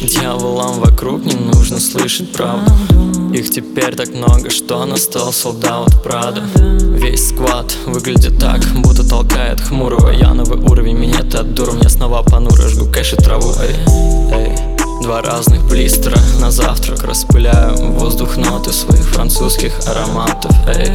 Дьяволам вокруг не нужно слышать правду. Их теперь так много, что настал солдат Прада. Весь сквад выглядит так, будто толкает хмурого. Я новый уровень, минет от дура, мне снова понуро. Жгу кэш и траву, эй. Два разных блистера на завтрак. Распыляю в воздух ноты своих французских ароматов.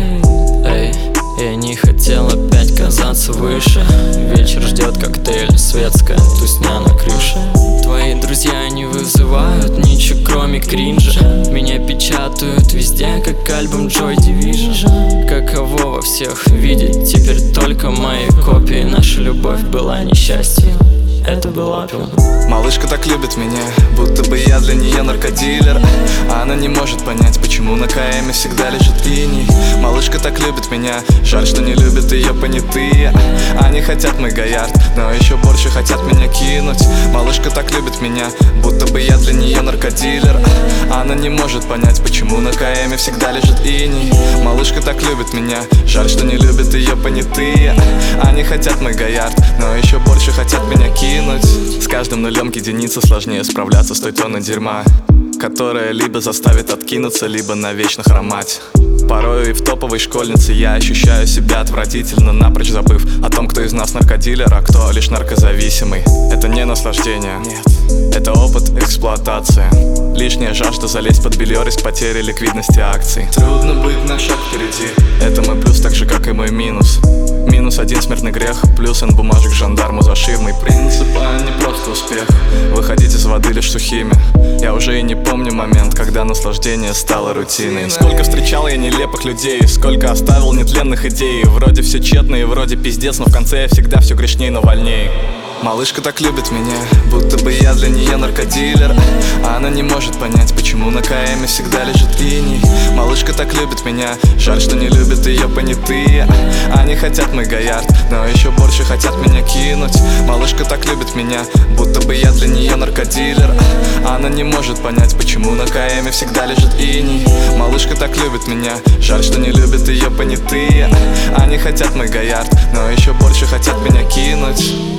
Эй, я не хотел опять казаться выше. Вечер ждет коктейль, светская тусня на крыше. Твои друзья не вызывают ничего кроме кринжа. Меня печатают везде, как альбом Joy Division. Каково во всех видеть теперь только мои копии. Наша любовь была несчастьем, это был опиум. Малышка так любит меня, будто бы я для нее наркодилер. Она не может понять, почему на КМе всегда лежит иней. Малышка так любит меня, жаль, что не любят ее понятые. Они хотят мой Гоярд, но еще больше хотят меня кинуть. Малышка так любит меня, будто бы я для нее наркодилер. Она не может понять, почему на КМе всегда лежит иней. Малышка так любит меня, жаль, что не любят ее понятые. Они хотят мой Гоярд, но еще больше хотят меня кинуть. С каждым нулем к единице сложнее справляться с той тонной дерьма, которая либо заставит откинуться, либо навечно хромать. Порою и в топовой школьнице я ощущаю себя отвратительно, напрочь забыв о том, кто из нас наркодилер, а кто лишь наркозависимый. Это не наслаждение, нет, это опыт эксплуатации. Лишняя жажда залезть под белье, риск потери ликвидности акций. Трудно быть на шаг впереди, это мой плюс, так же как и мой минус. Минус один смертный грех, плюс N бумажек жандарму за ширмой. Принцип, а не просто успех, выходить из воды лишь сухими. Я уже и не помню момент, когда наслаждение стало рутиной. Сколько встречал я нелепых людей, сколько оставил нетленных идей. Вроде все тщетно и вроде пиздец, но в конце я всегда все грешней, но вольней. Малышка так любит меня, будто бы я для нее наркодилер. Она не может понять, почему на КМе всегда лежит иней. Малышка так любит меня, жаль, что не любят ее понятые. Они хотят мой Гоярд, но еще больше хотят меня кинуть. Малышка так любит меня, будто бы я для нее наркодилер. Она не может понять, почему на КМе всегда лежит иней. Малышка так любит меня, жаль, что не любят ее понятые. Они хотят мой Гоярд, но еще больше хотят меня кинуть.